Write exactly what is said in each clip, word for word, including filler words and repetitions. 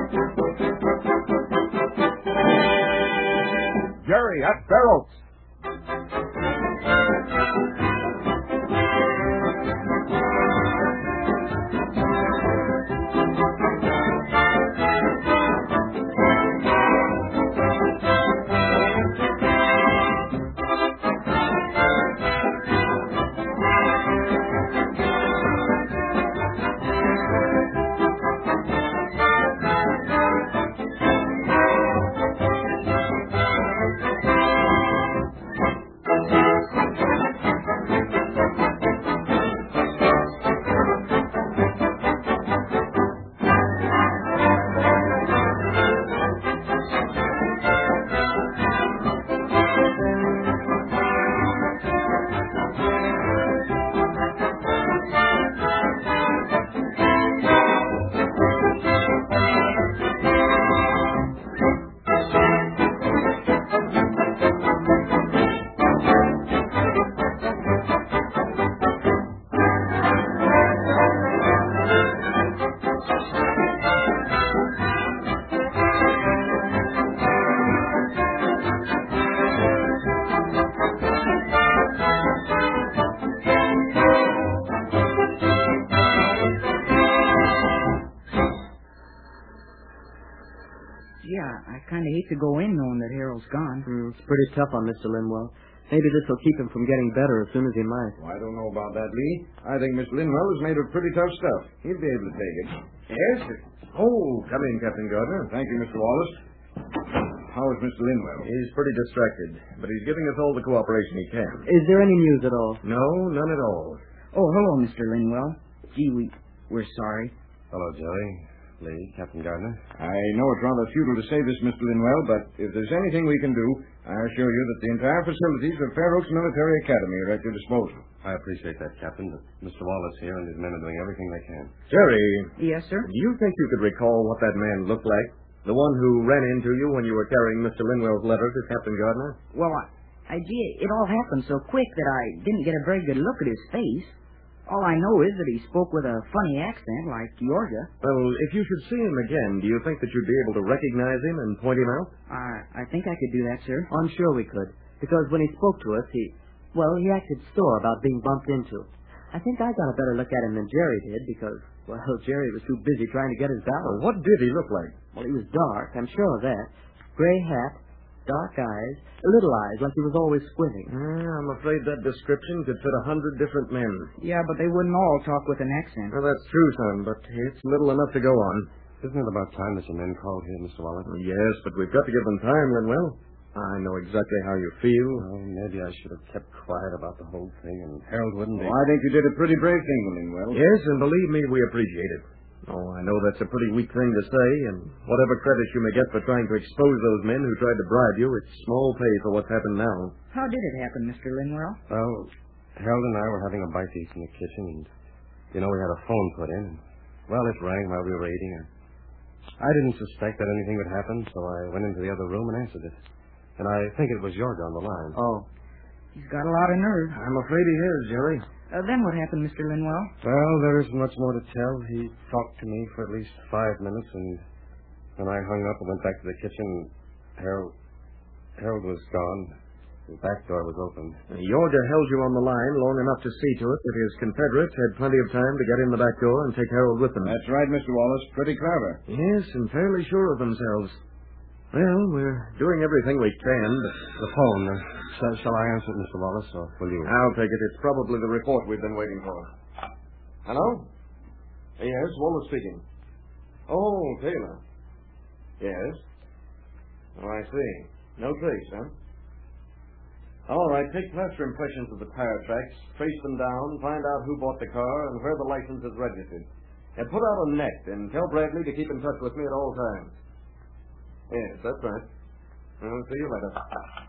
Jerry, at Fair Oaks. I kind of hate to go in knowing that Harold's gone. Mm, it's pretty tough on Mister Linwell. Maybe this will keep him from getting better as soon as he might. Well, I don't know about that, Lee. I think Mister Linwell is made of pretty tough stuff. He'll be able to take it. Yes? Oh, come in, Captain Gardner. Thank you, Mister Wallace. How is Mister Linwell? He's pretty distracted, but he's giving us all the cooperation he can. Is there any news at all? No, none at all. Oh, hello, Mister Linwell. Gee, we, we're sorry. Hello, Jerry. Lee, Captain Gardner. I know it's rather futile to say this, Mister Linwell, but if there's anything we can do, I assure you that the entire facilities of Fair Oaks Military Academy are at your disposal. I appreciate that, Captain, but Mister Wallace here and his men are doing everything they can. Jerry. Yes, sir? Do you think you could recall what that man looked like? The one who ran into you when you were carrying Mister Linwell's letter to Captain Gardner? Well, I, I, gee, it all happened so quick that I didn't get a very good look at his face. All I know is that he spoke with a funny accent like Georgia. Well, if you should see him again, do you think that you'd be able to recognize him and point him out? I, I think I could do that, sir. I'm sure we could, because when he spoke to us, he, well, he acted sore about being bumped into. I think I got a better look at him than Jerry did, because, well, Jerry was too busy trying to get his balance. Well, what did he look like? Well, he was dark, I'm sure of that. Gray hat, dark eyes, little eyes, like he was always squinting. Uh, I'm afraid that description could fit a hundred different men. Yeah, but they wouldn't all talk with an accent. Well, that's true, son, but it's little enough to go on. Isn't it about time that some men called here, Mister Wallace? Yes, but we've got to give them time, Linwell. I know exactly how you feel. Well, maybe I should have kept quiet about the whole thing, and Harold wouldn't be... Oh, I think you did a pretty brave thing, Linwell. Yes, and believe me, we appreciate it. Oh, I know that's a pretty weak thing to say, and whatever credit you may get for trying to expose those men who tried to bribe you, it's small pay for what's happened now. How did it happen, Mister Linwell? Well, Harold and I were having a bite to eat in the kitchen, and, you know, we had a phone put in, and, well, it rang while we were eating, and I didn't suspect that anything would happen, so I went into the other room and answered it. And I think it was George on the line. Oh. He's got a lot of nerve. I'm afraid he is, Jerry. Uh, then what happened, Mister Linwell? Well, there isn't much more to tell. He talked to me for at least five minutes, and when I hung up and went back to the kitchen, Harold, Harold was gone. The back door was open. Georgia held you on the line long enough to see to it that his Confederates had plenty of time to get in the back door and take Harold with them. That's right, Mister Wallace. Pretty clever. Yes, and fairly sure of themselves. Well, we're doing everything we can, but... The phone. Uh, shall, shall I answer it, Mister Wallace, or will you? I'll take it. It's probably the report we've been waiting for. Hello? Yes, Wallace speaking. Oh, Taylor. Yes. Oh, I see. No trace, huh? All right, take plaster impressions of the tire tracks, trace them down, find out who bought the car and where the license is registered. And put out a net and tell Bradley to keep in touch with me at all times. Yes, that's right. I'll see you later.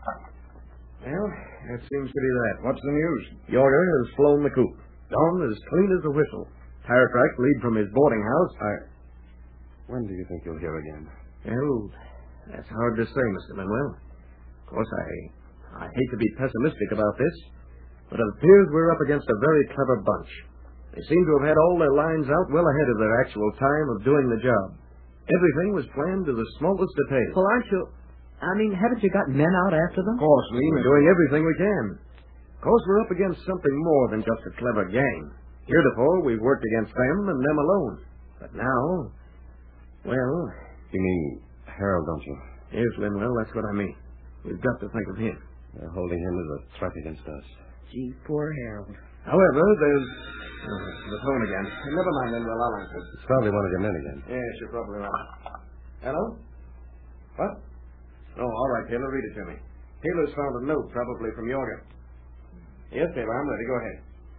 Well, that seems to be that. What's the news? Yorger has flown the coop. Gone as clean as a whistle. Tire tracks lead from his boarding house. I... When do you think you'll hear again? Well, that's hard to say, Mister Manuel. Of course, I, I hate to be pessimistic about this, but it appears we're up against a very clever bunch. They seem to have had all their lines out well ahead of their actual time of doing the job. Everything was planned to the smallest detail. Well, aren't you... I mean, haven't you got men out after them? Of course, Lee. We're doing everything we can. Of course, we're up against something more than just a clever gang. Heretofore, we've worked against them and them alone. But now, well... You mean Harold, don't you? Yes, Linwell, that's what I mean. We've got to think of him. They're holding him as a threat against us. Gee, poor Harold. However, there's... Oh, the phone again. Never mind, Linwell, I'll answer. It's probably one of your men again. Yes, you're probably right. Hello? What? Oh, all right, Taylor, read it to me. Taylor's found a note, probably from Yorga. Yes, Taylor, I'm ready. Go ahead.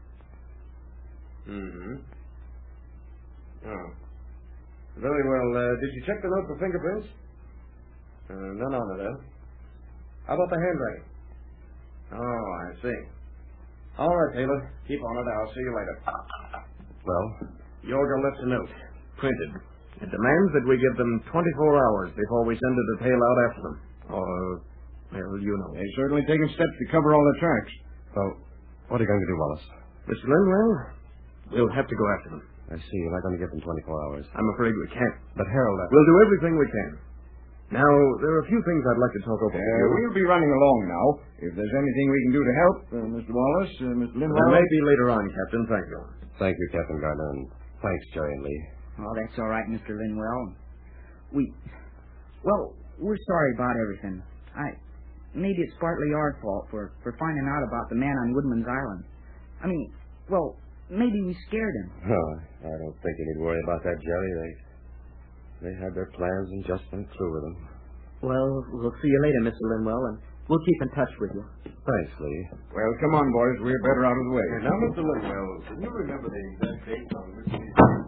Mm-hmm. Oh. Very well. Uh, did you check the note for fingerprints? Uh, none on it, huh? How about the handwriting? Oh, I see. All right, Taylor. Keep on it. I'll see you later. Well? Yorga left a note. Printed. It demands that we give them twenty-four hours before we send a detail out after them. Or, well, you know. They've certainly taken steps to cover all their tracks. Well, what are you going to do, Wallace? Mister Linwell, we'll have to go after them. I see. You're not going to give them twenty-four hours. I'm afraid we can't. But Harold... I... We'll do everything we can. Now, there are a few things I'd like to talk over. Uh, we'll be running along now. If there's anything we can do to help, uh, Mister Wallace, uh, Mister Linwell... Maybe later on, Captain. Thank you. Thank you, Captain Gardner, and thanks, Jerry and Lee. Oh, that's all right, Mister Linwell. We... Well, we're sorry about everything. I... Maybe it's partly our fault for, for finding out about the man on Woodman's Island. I mean, well, maybe we scared him. Oh, I don't think you need worry about that, Jerry. They... They had their plans and just went through with them. Well, we'll see you later, Mister Linwell, and we'll keep in touch with you. Thanks, Lee. Well, come on, boys. We're better out of the way. Now, Mister Linwell, can you remember the exact date on which we...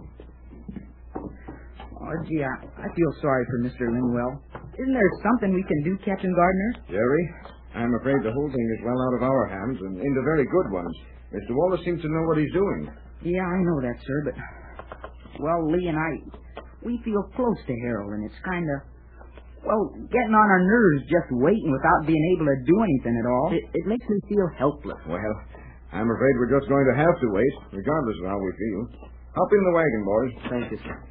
Oh, gee, I, I feel sorry for Mister Linwell. Isn't there something we can do, Captain Gardner? Jerry, I'm afraid the whole thing is well out of our hands and into very good ones. Mister Wallace seems to know what he's doing. Yeah, I know that, sir, but... Well, Lee and I... We feel close to Harold, and it's kind of, well, getting on our nerves just waiting without being able to do anything at all. It, it makes me feel helpless. Well, I'm afraid we're just going to have to wait, regardless of how we feel. Hop in the wagon, boys. Thank you, sir.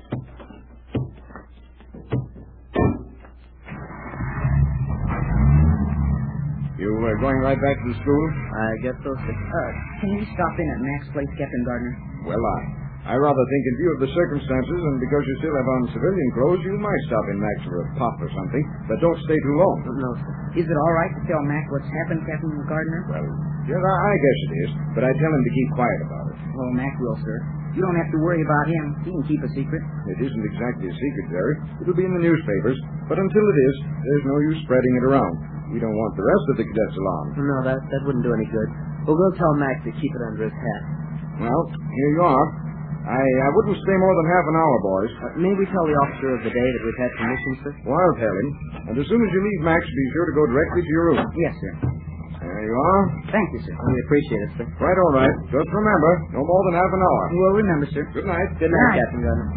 You uh, going right back to the school? I guess so, sir. Uh, can we stop in at Mac's place, Captain Gardner? Well, I... I rather think in view of the circumstances and because you still have on civilian clothes, you might stop in Max for a pop or something, but don't stay too long. No, sir. Is it all right to tell Mac what's happened, Captain Gardner? Well, yes, I, I guess it is, but I tell him to keep quiet about it. Oh, Mac will, sir. You don't have to worry about him. He can keep a secret. It isn't exactly a secret, Jerry. It'll be in the newspapers, but until it is, there's no use spreading it around. We don't want the rest of the cadets alarmed. No, that, that wouldn't do any good. But we'll tell Mac to keep it under his hat. Well, here you are. I, I wouldn't stay more than half an hour, boys. Uh, may we tell the officer of the day that we've had permission, sir? Well, I'll tell him. And as soon as you leave Max, be sure to go directly to your room. Yes, sir. There you are. Thank you, sir. We appreciate it, sir. Right, all right. Just remember, no more than half an hour. We'll remember, sir. Good night. Good night, Captain Gardner.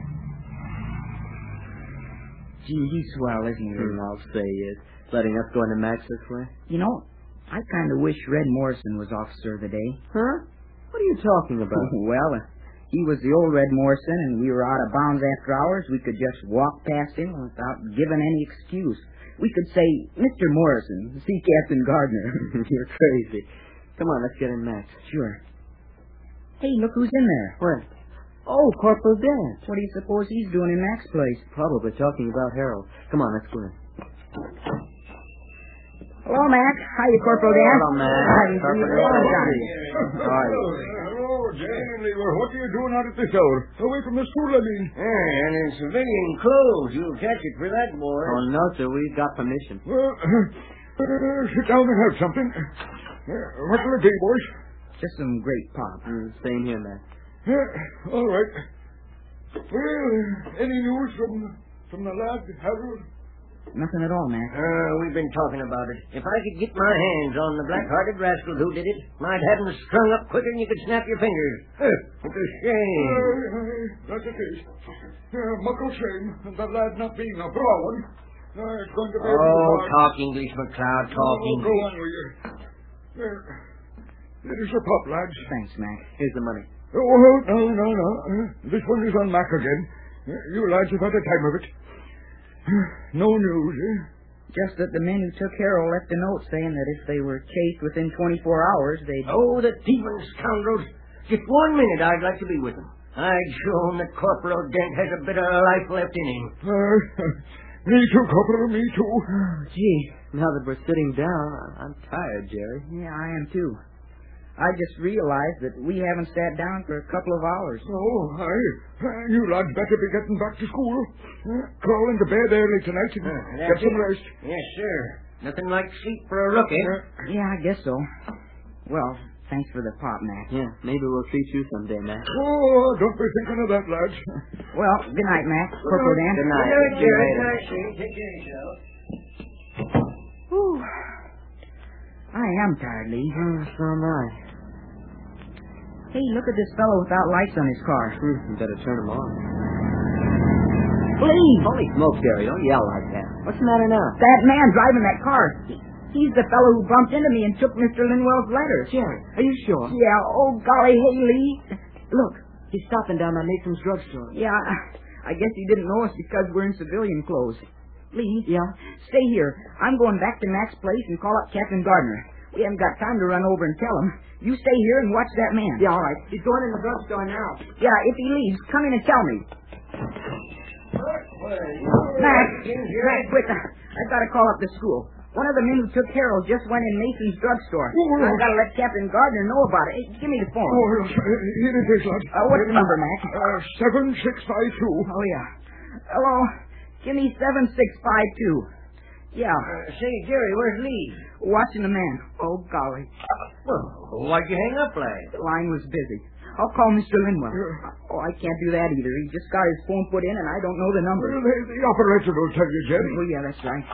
Gee, he's swell, isn't he? Mm, I'll say he is. Letting us go into Max this way. You know, I kind of wish Red Morrison was officer of the day. Huh? What are you talking about? Well, uh, he was the old Red Morrison, and we were out of bounds after hours. We could just walk past him without giving any excuse. We could say, Mister Morrison, see Captain Gardner. You're crazy. Come on, let's get in Max. Sure. Hey, look who's in there. Where? Oh, Corporal Dance. What do you suppose he's doing in Mac's place? Probably talking about Harold. Come on, let's go in. Hello, Mac. Hiya, Corporal Dan. Hello, Mac. Haven't seen you in a long time. Hello, hello, Jane. What are you doing out at this hour? Away from the school, I mean. Yeah, and in civilian clothes. You'll catch it for that, boy. Oh, no, sir. We've got permission. Well, uh, sit down and have something. Uh, what will it be, boys? Just some great pop. Mm, same here, Mac. Uh, all right. Well, any news from from the lad, Harold? Nothing at all, Mac. Uh, we've been talking about it. If I could get my hands on the black-hearted rascal who did it, I'd have him strung up quicker than you could snap your fingers. It's a shame. Uh, that's it is. Uh, muckle shame, and the lad not being a braw one. Uh, it's going to be... Oh, talk English, McLeod, talk oh, English. Go on with you. Uh, it is a pup, lads. Thanks, Mac. Here's the money. Oh, no, no, no. Uh, this one is on Mac again. You lads have had a time of it. No news, eh? Just that the men who took Harold left a note saying that if they were chased within twenty-four hours, they'd... Oh, the thieving scoundrels. Just one minute I'd like to be with them. I'd show 'em that Corporal Dent has a bit of life left in him. Uh, me too, Corporal, me too. Oh, gee, now that we're sitting down, I'm tired, Jerry. Yeah, I am too. I just realized that we haven't sat down for a couple of hours. Oh, aye. Uh, you lads better be getting back to school. Uh, crawl into bed early tonight and Uh, get some it. rest. Yes, sir. Nothing like sleep for a rookie. Uh, Yeah, I guess so. Well, thanks for the pop, Mac. Yeah, maybe we'll treat you someday, Mac. oh, don't be thinking of that, lads. Well, good night, Mac. Corporal Dan. Good night. Good night, See you Jerry. later. Nice, Shane. Take care of yourself. Whew. I am tired, Lee. Oh, so am I. Hey, look at this fellow without lights on his car. Hmm, you better turn them on. Lee! Holy smoke, Jerry, don't yell like that. What's the matter now? That man driving that car. He, he's the fellow who bumped into me and took Mister Linwell's letters. Jerry, are you sure? Yeah, oh, golly, hey, Lee. Look, he's stopping down at Nathan's drugstore. Yeah, I, I guess he didn't know us because we're in civilian clothes. Lee? Yeah? Stay here. I'm going back to Mac's place and call up Captain Gardner. We haven't got time to run over and tell him. You stay here and watch that man. Yeah, all right. He's going in the drugstore now. Yeah, if he leaves, come in and tell me. Mac, Mac, quick. I, I've got to call up the school. One of the men who took Harold just went in Mason's drugstore. Oh, I've got to let Captain Gardner know about it. Hey, give me the phone. Oh, yes, uh, here it is, lad. Uh, what's the number, Mac? Uh, seven six five two. Oh, yeah. Hello. Give me seven six five two. Yeah. Uh, say, Jerry, where's Lee? Watching the man. Oh, golly. Well, why'd you hang up, lad? The line was busy. I'll call Mister Linwell. Oh, I can't do that either. He just got his phone put in, and I don't know the number. Well, the, the operator will tell you, Jerry. Oh, yeah, that's right.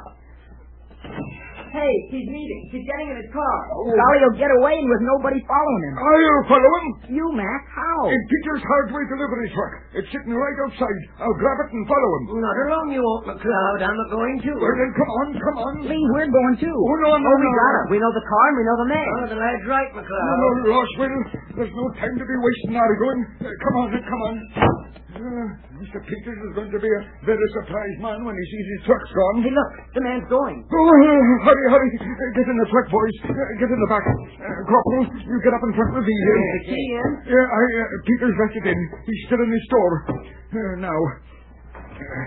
Hey, he's leaving. He's getting in his car. Oh, golly, he'll get away and with nobody following him. I'll follow him. You, Mac, how? In Peter's hardware delivery truck. It's sitting right outside. I'll grab it and follow him. Not alone, you won't, McLeod. I'm a going too. Well, then, come on, come on. Lee, we're going too. Oh, no, no, Oh, we no. got it. We know the car and we know the man. Oh, the lad's right, No, McLeod. no, Roswell. There's no time to be wasting arguing. Uh, come on, come on. Uh, Mister Peters is going to be a very surprised man when he sees his truck's gone. Hey, look. The man's going. Oh, uh, hurry, hurry. Uh, get in the truck, boys. Uh, get in the back. Uh, Corporal, you get up in front with me here. Is he in? Yeah, I, uh, Peters left it in. He's still in his store. Uh, now. Uh,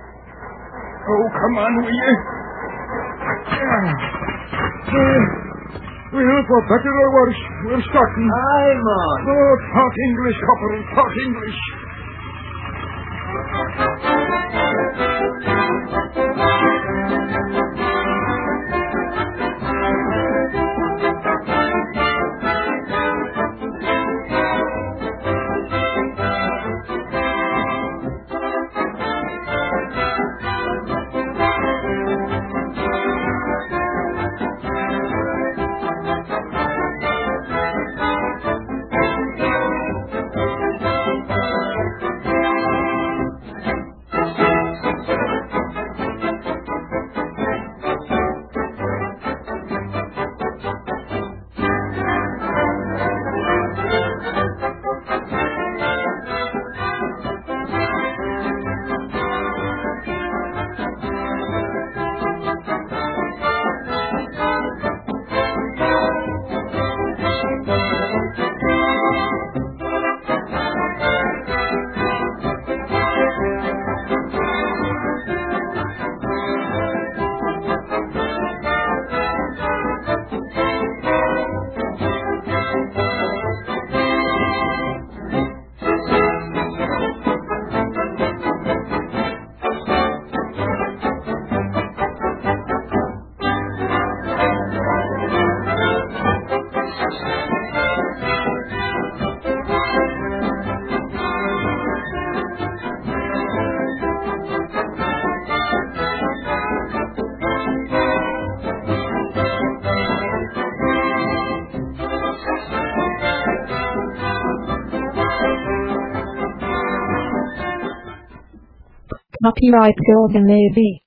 oh, come on, will you? Uh, uh, well, for better or worse, we're starting. I'm on. Oh, talk English, Corporal, talk English. Copyright Golden Navy.